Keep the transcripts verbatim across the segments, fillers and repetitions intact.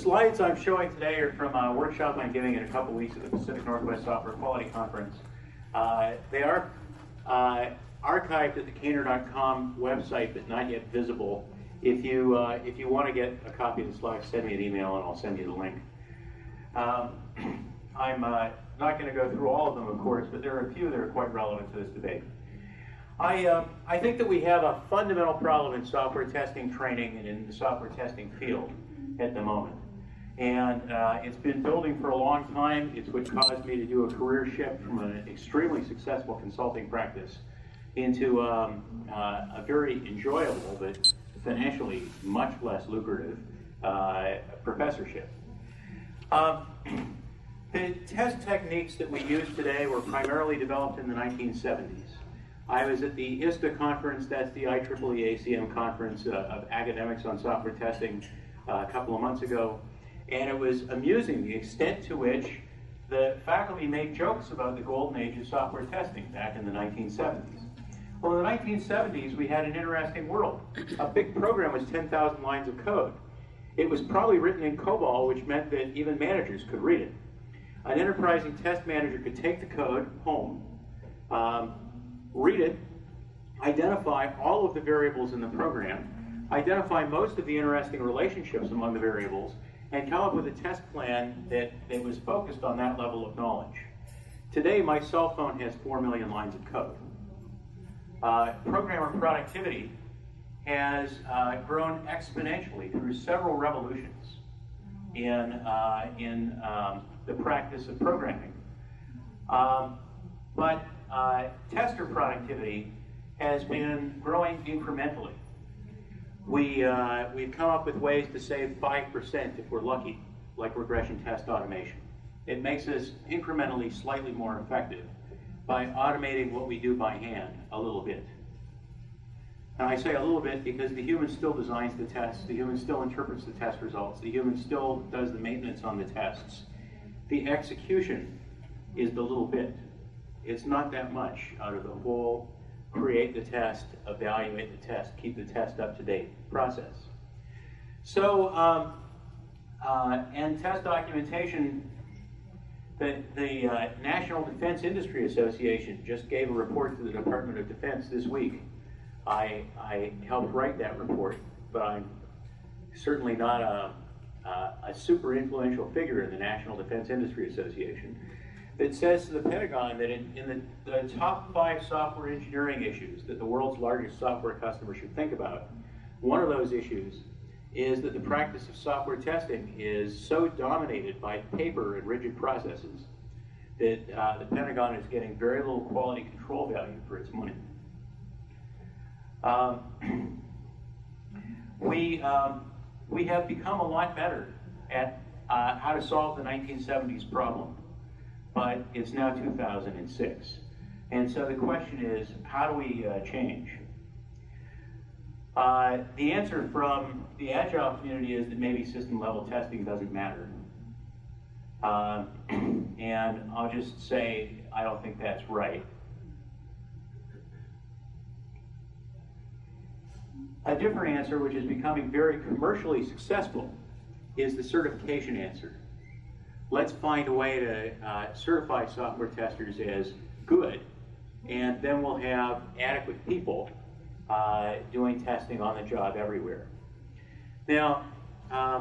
slides I'm showing today are from a workshop I'm giving in a couple weeks at the Pacific Northwest Software Quality Conference. Uh, they are uh, archived at the Caner dot com website, but not yet visible. If you, uh, if you want to get a copy of the slides, send me an email and I'll send you the link. Um, I'm uh, not going to go through all of them, of course, but there are a few that are quite relevant to this debate. I, uh, I think that we have a fundamental problem in software testing training and in the software testing field at the moment. And uh, it's been building for a long time. It's what caused me to do a career shift from an extremely successful consulting practice into um, uh, a very enjoyable but financially much less lucrative uh, professorship. Um, the test techniques that we use today were primarily developed in the nineteen seventies. I was at the I S T A conference, that's the I triple E A C M conference uh, of academics on software testing uh, a couple of months ago, and it was amusing the extent to which the faculty made jokes about the golden age of software testing back in the nineteen seventies. Well, in the nineteen seventies, we had an interesting world. A big program was ten thousand lines of code. It was probably written in COBOL, which meant that even managers could read it. An enterprising test manager could take the code home, um, read it, identify all of the variables in the program, identify most of the interesting relationships among the variables, and come up with a test plan that, that was focused on that level of knowledge. Today, my cell phone has four million lines of code. Uh, programmer productivity has uh, grown exponentially through several revolutions in, uh, in um, the practice of programming. Um, but uh, tester productivity has been growing incrementally. We, uh, we've come up with ways to save five percent if we're lucky, like regression test automation. It makes us incrementally slightly more effective by automating what we do by hand a little bit. And I say a little bit because the human still designs the tests, the human still interprets the test results, the human still does the maintenance on the tests. The execution is the little bit. It's not that much out of the whole create the test, evaluate the test, keep the test up to date process. So, um, uh, and test documentation, the, the uh, National Defense Industry Association just gave a report to the Department of Defense this week. I, I helped write that report, but I'm certainly not a, a, a super influential figure in the National Defense Industry Association. That says to the Pentagon that in, in the, the top five software engineering issues that the world's largest software customers should think about, one of those issues is that the practice of software testing is so dominated by paper and rigid processes that uh, the Pentagon is getting very little quality control value for its money. Um, we, um, we have become a lot better at uh, how to solve the nineteen seventies problem, but it's now two thousand six. And so the question is, how do we uh, change? Uh, the answer from the Agile community is that maybe system level testing doesn't matter. Uh, and I'll just say, I don't think that's right. A different answer, which is becoming very commercially successful, is the certification answer. Let's find a way to uh, certify software testers as good, and then we'll have adequate people uh, doing testing on the job everywhere. Now, um,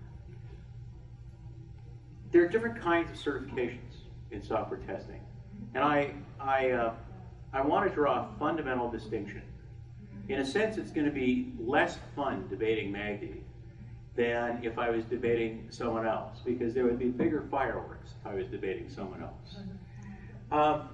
there are different kinds of certifications in software testing, and I, I, uh, I want to draw a fundamental distinction. In a sense, it's going to be less fun debating Magdi than if I was debating someone else, because there would be bigger fireworks if I was debating someone else. Um,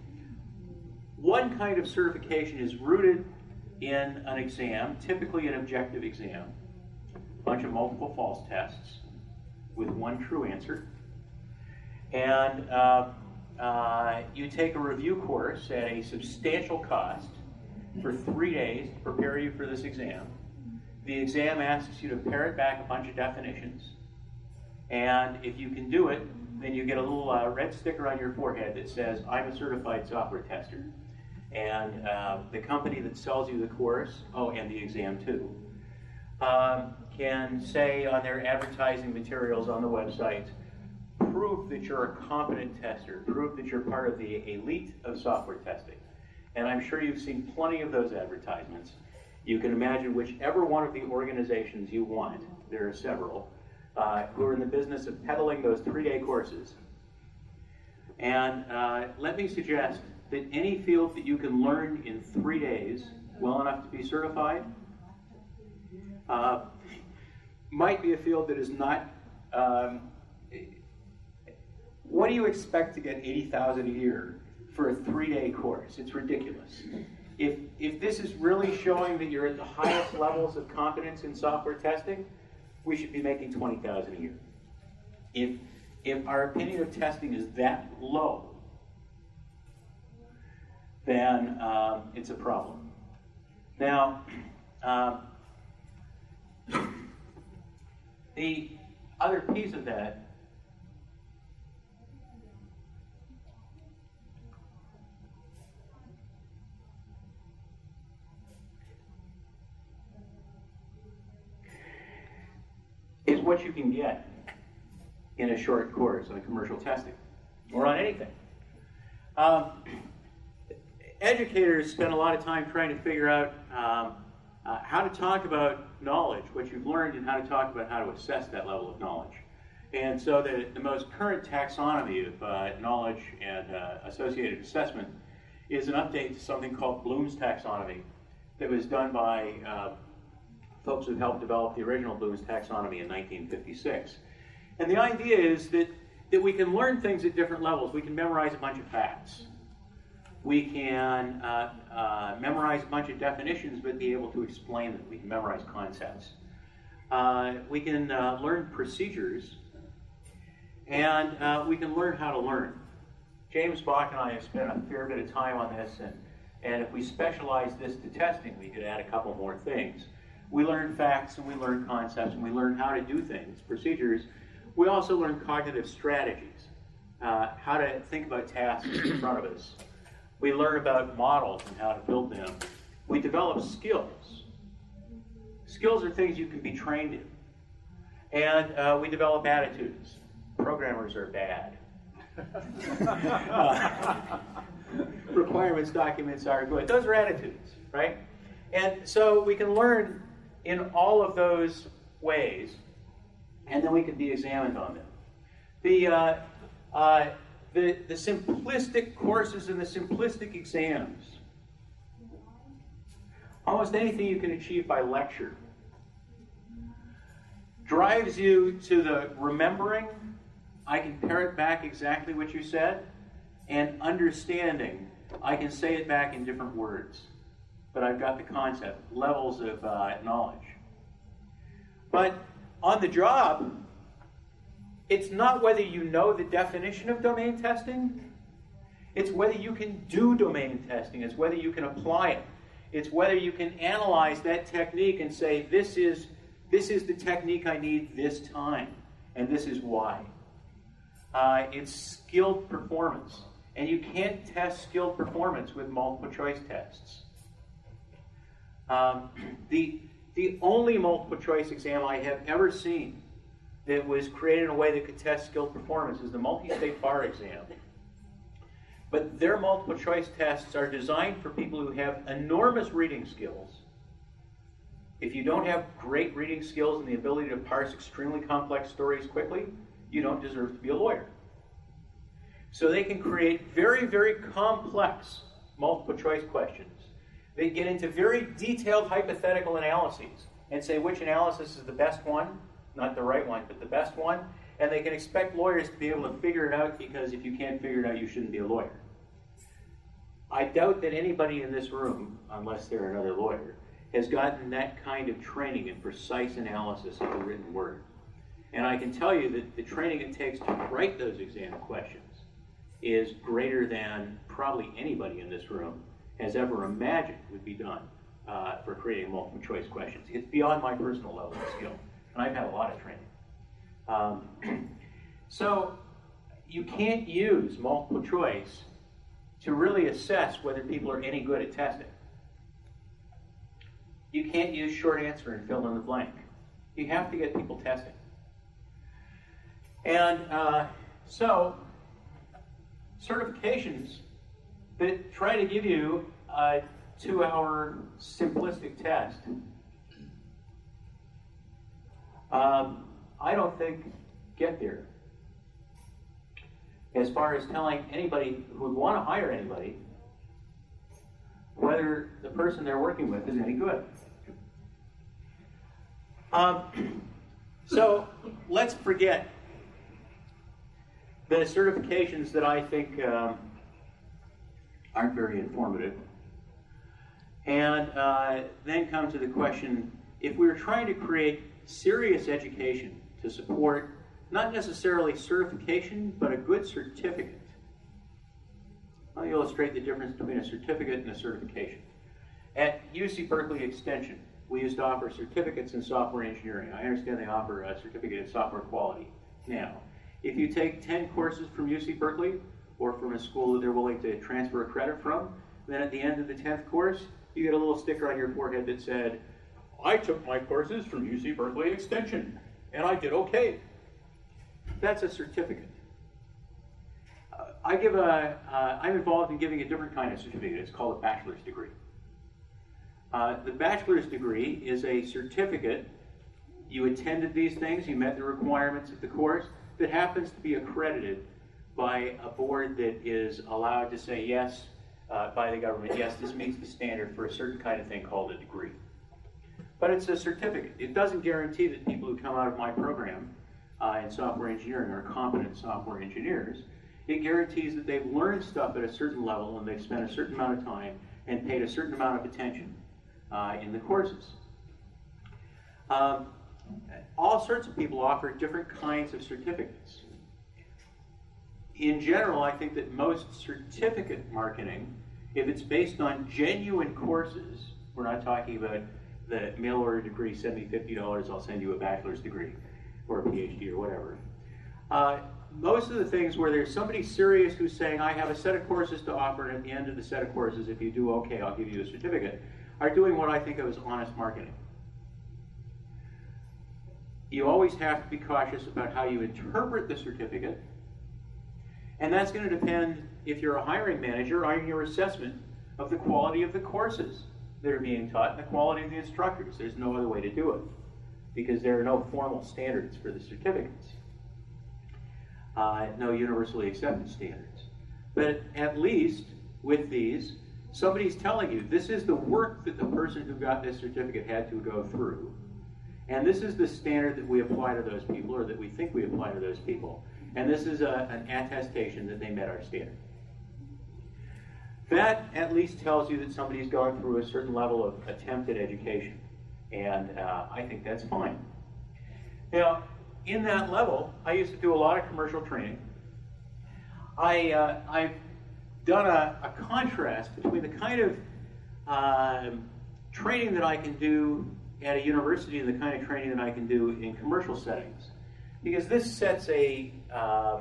one kind of certification is rooted in an exam, typically an objective exam, a bunch of multiple false tests with one true answer. And uh, uh, you take a review course at a substantial cost for three days to prepare you for this exam. The exam asks you to parrot back a bunch of definitions. And if you can do it, then you get a little uh, red sticker on your forehead that says, I'm a certified software tester. And uh, the company that sells you the course, oh, and the exam too, um, can say on their advertising materials on the website, prove that you're a competent tester, prove that you're part of the elite of software testing. And I'm sure you've seen plenty of those advertisements. You can imagine whichever one of the organizations you want, there are several, uh, who are in the business of peddling those three-day courses. And uh, let me suggest that any field that you can learn in three days well enough to be certified uh, might be a field that is not. Um, what do you expect to get eighty thousand dollars a year for a three-day course? It's ridiculous. If, if this is really showing that you're at the highest levels of competence in software testing, we should be making twenty thousand dollars a year. If, if our opinion of testing is that low, then um, it's a problem. Now, um, the other piece of that is what you can get in a short course on commercial testing, or on anything. Um, educators spend a lot of time trying to figure out um, uh, how to talk about knowledge, what you've learned, and how to talk about how to assess that level of knowledge. And so the, the most current taxonomy of uh, knowledge and uh, associated assessment is an update to something called Bloom's taxonomy that was done by uh, folks who helped develop the original Bloom's taxonomy in nineteen fifty-six. And the idea is that, that we can learn things at different levels. We can memorize a bunch of facts. We can uh, uh, memorize a bunch of definitions, but be able to explain them. We can memorize concepts. Uh, we can uh, learn procedures, and uh, we can learn how to learn. James Bach and I have spent a fair bit of time on this, and, and if we specialize this to testing, we could add a couple more things. We learn facts, and we learn concepts, and we learn how to do things, procedures. We also learn cognitive strategies, uh, how to think about tasks in front of us. We learn about models and how to build them. We develop skills. Skills are things you can be trained in. And uh, we develop attitudes. Programmers are bad. uh, requirements documents are good. Those are attitudes, right? And so we can learn in all of those ways, and then we can be examined on them. The, uh, uh, the, the simplistic courses and the simplistic exams, almost anything you can achieve by lecture, drives you to the remembering, I can parrot back exactly what you said, and understanding, I can say it back in different words, but I've got the concept, levels of uh, knowledge. But on the job, it's not whether you know the definition of domain testing, it's whether you can do domain testing, it's whether you can apply it. It's whether you can analyze that technique and say, this is, this is the technique I need this time, and this is why. Uh, it's skilled performance, and you can't test skilled performance with multiple choice tests. Um, the, the only multiple choice exam I have ever seen that was created in a way that could test skilled performance is the multi-state bar exam. But their multiple choice tests are designed for people who have enormous reading skills. If you don't have great reading skills and the ability to parse extremely complex stories quickly, you don't deserve to be a lawyer. So they can create very, very complex multiple choice questions. They get into very detailed hypothetical analyses and say which analysis is the best one, not the right one, but the best one. And they can expect lawyers to be able to figure it out, because if you can't figure it out, you shouldn't be a lawyer. I doubt that anybody in this room, unless they're another lawyer, has gotten that kind of training in precise analysis of the written word. And I can tell you that the training it takes to write those exam questions is greater than probably anybody in this room has ever imagined would be done uh, for creating multiple choice questions. It's beyond my personal level of skill, and I've had a lot of training. Um, so you can't use multiple choice to really assess whether people are any good at testing. You can't use short answer and fill in the blank. You have to get people testing. And uh, so, certifications that try to give you a two-hour simplistic test, um, I don't think get there. As far as telling anybody who would want to hire anybody whether the person they're working with is any good. Um, so let's forget the certifications that I think um, aren't very informative, and uh, then come to the question, if we were trying to create serious education to support not necessarily certification, but a good certificate. Let me illustrate the difference between a certificate and a certification. At U C Berkeley Extension, we used to offer certificates in software engineering. I understand they offer a certificate in software quality now. If you take ten courses from U C Berkeley, or from a school that they're willing to transfer a credit from, then at the end of the tenth course, you get a little sticker on your forehead that said, I took my courses from U C Berkeley Extension, and I did okay. That's a certificate. Uh, I give a, uh, I'm involved in giving a different kind of certificate. It's called a bachelor's degree. Uh, the bachelor's degree is a certificate. You attended these things, you met the requirements of the course, that happens to be accredited by a board that is allowed to say yes, uh, by the government, yes, this meets the standard for a certain kind of thing called a degree. But it's a certificate. It doesn't guarantee that people who come out of my program uh, in software engineering are competent software engineers. It guarantees that they've learned stuff at a certain level and they've spent a certain amount of time and paid a certain amount of attention uh, in the courses. Um, all sorts of people offer different kinds of certificates. In general, I think that most certificate marketing, if it's based on genuine courses, we're not talking about the mail order degree, send me fifty dollars, I'll send you a bachelor's degree, or a PhD, or whatever. Uh, most of the things where there's somebody serious who's saying, I have a set of courses to offer, and at the end of the set of courses, if you do okay, I'll give you a certificate, are doing what I think of as honest marketing. You always have to be cautious about how you interpret the certificate, and that's going to depend, if you're a hiring manager, on your assessment of the quality of the courses that are being taught and the quality of the instructors. There's no other way to do it, because there are no formal standards for the certificates, uh, no universally accepted standards. But at least with these, somebody's telling you, this is the work that the person who got this certificate had to go through, and this is the standard that we apply to those people, or that we think we apply to those people. And this is a, an attestation that they met our standard. That at least tells you that somebody's going through a certain level of attempt at education. And uh, I think that's fine. Now, in that level, I used to do a lot of commercial training. I, uh, I've done a, a contrast between the kind of uh, training that I can do at a university and the kind of training that I can do in commercial settings. Because this sets a, um,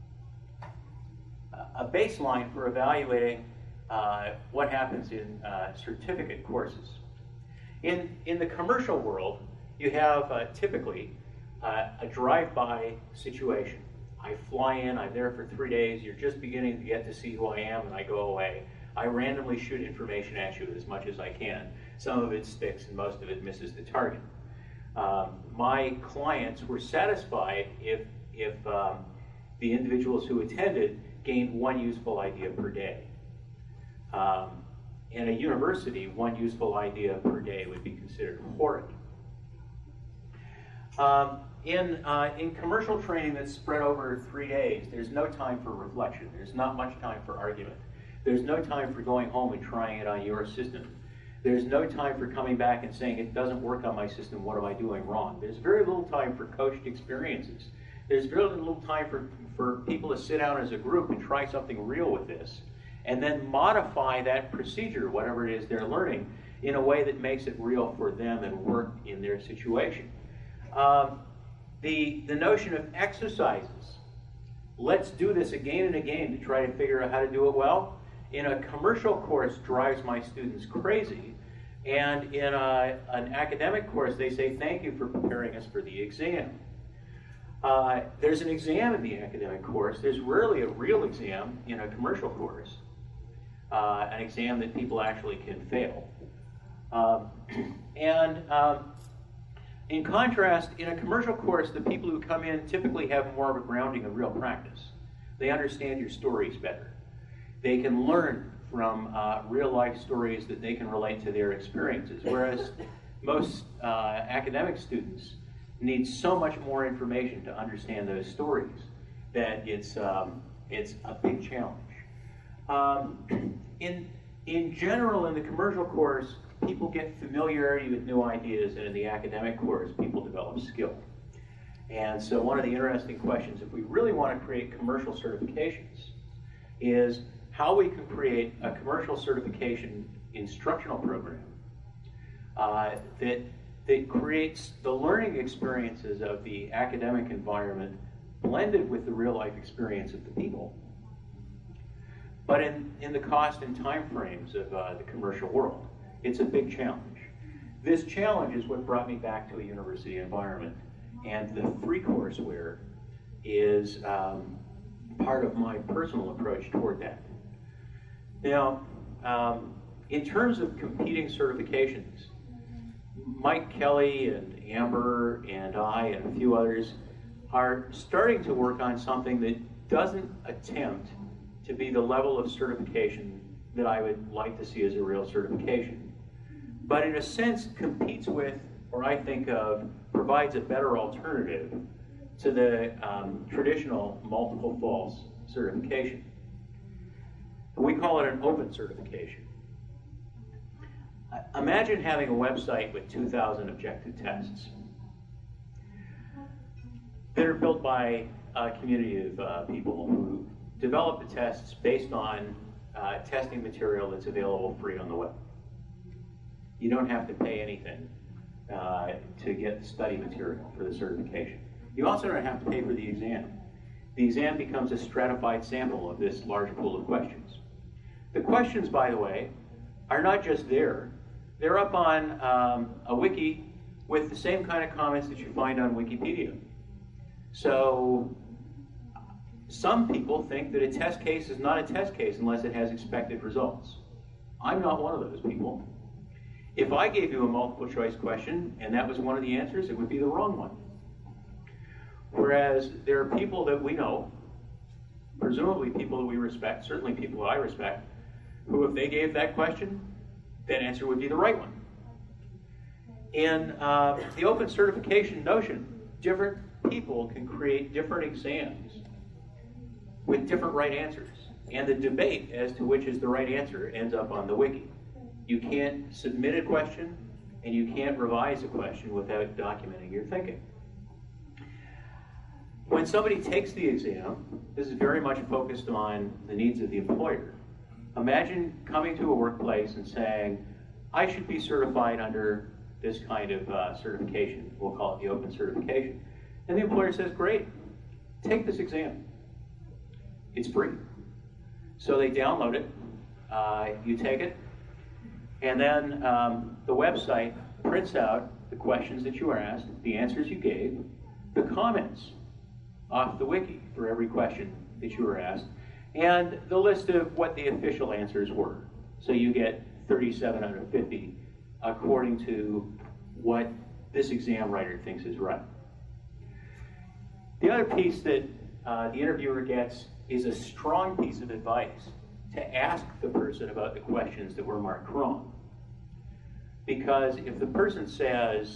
a baseline for evaluating uh, what happens in uh, certificate courses. In, in the commercial world, you have uh, typically uh, a drive-by situation. I fly in, I'm there for three days, you're just beginning to get to see who I am, and I go away. I randomly shoot information at you as much as I can. Some of it sticks and most of it misses the target. Um, my clients were satisfied if, if um, the individuals who attended gained one useful idea per day. Um, in a university, one useful idea per day would be considered horrid. Um, in, uh, in commercial training that's spread over three days, there's no time for reflection. There's not much time for argument. There's no time for going home and trying it on your system. There's no time for coming back and saying, it doesn't work on my system, what am I doing wrong? There's very little time for coached experiences. There's very little time for, for people to sit down as a group and try something real with this, and then modify that procedure, whatever it is they're learning, in a way that makes it real for them and work in their situation. Um, the, the notion of exercises, let's do this again and again to try to figure out how to do it well, in a commercial course drives my students crazy, And in a, an academic course, they say, thank you for preparing us for the exam. Uh, there's an exam in the academic course. There's rarely a real exam in a commercial course, uh, an exam that people actually can fail. Um, and um, in contrast, in a commercial course, the people who come in typically have more of a grounding of real practice. They understand your stories better. They can learn from uh, real-life stories that they can relate to their experiences, whereas most uh, academic students need so much more information to understand those stories that it's, um, it's a big challenge. Um, in, in general, in the commercial course, people get familiarity with new ideas, and in the academic course, people develop skill. And so one of the interesting questions, if we really want to create commercial certifications, is how we can create a commercial certification instructional program uh, that, that creates the learning experiences of the academic environment blended with the real-life experience of the people, but in, in the cost and time frames of uh, the commercial world. It's a big challenge. This challenge is what brought me back to a university environment, and the free courseware is um, part of my personal approach toward that. Now, um, in terms of competing certifications, Mike Kelly and Amber and I and a few others are starting to work on something that doesn't attempt to be the level of certification that I would like to see as a real certification, but in a sense competes with, or I think of, provides a better alternative to the um, traditional multiple false certification. We call it an open certification. Imagine having a website with two thousand objective tests that are built by a community of uh, people who develop the tests based on uh, testing material that's available free on the web. You don't have to pay anything uh, to get the study material for the certification. You also don't have to pay for the exam. The exam becomes a stratified sample of this large pool of questions. The questions, by the way, are not just there. They're up on um, a wiki with the same kind of comments that you find on Wikipedia. So some people think that a test case is not a test case unless it has expected results. I'm not one of those people. If I gave you a multiple choice question and that was one of the answers, it would be the wrong one. Whereas there are people that we know, presumably people that we respect, certainly people that I respect, who if they gave that question, that answer would be the right one. In uh, the open certification notion, different people can create different exams with different right answers. And the debate as to which is the right answer ends up on the wiki. You can't submit a question and you can't revise a question without documenting your thinking. When somebody takes the exam, this is very much focused on the needs of the employer. Imagine coming to a workplace and saying, I should be certified under this kind of uh, certification. We'll call it the open certification. And the employer says, great, take this exam. It's free. So they download it, uh, you take it, and then um, the website prints out the questions that you were asked, the answers you gave, the comments off the wiki for every question that you were asked, and the list of what the official answers were. So you get thirty-seven out of fifty according to what this exam writer thinks is right. The other piece that uh, the interviewer gets is a strong piece of advice to ask the person about the questions that were marked wrong. Because if the person says,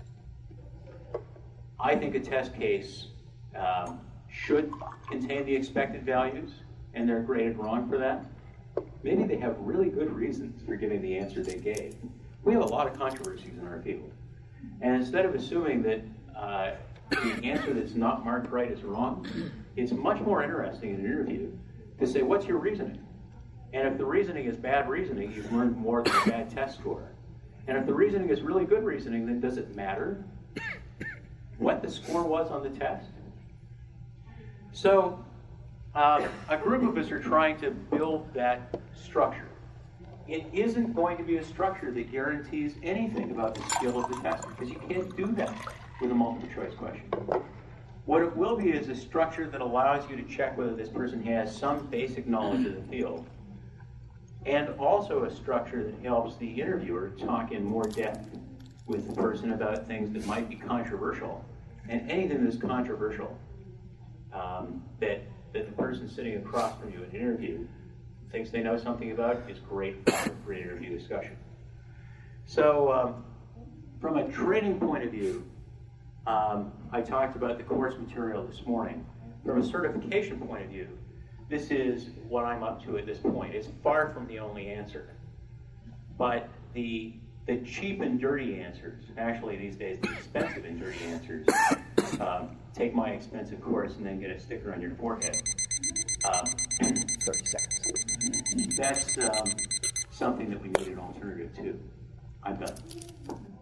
I think a test case um, should contain the expected values, and they're graded wrong for that, maybe they have really good reasons for giving the answer they gave. We have a lot of controversies in our field. And instead of assuming that uh, the answer that's not marked right is wrong, it's much more interesting in an interview to say, what's your reasoning? And if the reasoning is bad reasoning, you've learned more than a bad test score. And if the reasoning is really good reasoning, then does it matter what the score was on the test? So uh, a group of us are trying to build that structure. it isn't going to be a structure that guarantees anything about the skill of the tester, because you can't do that with a multiple choice question. What it will be is a structure that allows you to check whether this person has some basic knowledge of the field, and also a structure that helps the interviewer talk in more depth with the person about things that might be controversial, and anything that's controversial um, that, that the person sitting across from you in an interview thinks they know something about is great for an interview discussion. So um, from a training point of view, um, I talked about the course material this morning. From a certification point of view, this is what I'm up to at this point. It's far from the only answer. But the, the cheap and dirty answers, actually these days the expensive and dirty answers, um, take my expensive course and then get a sticker on your forehead. Um, thirty seconds. That's um, something that we need an alternative to. I'm done.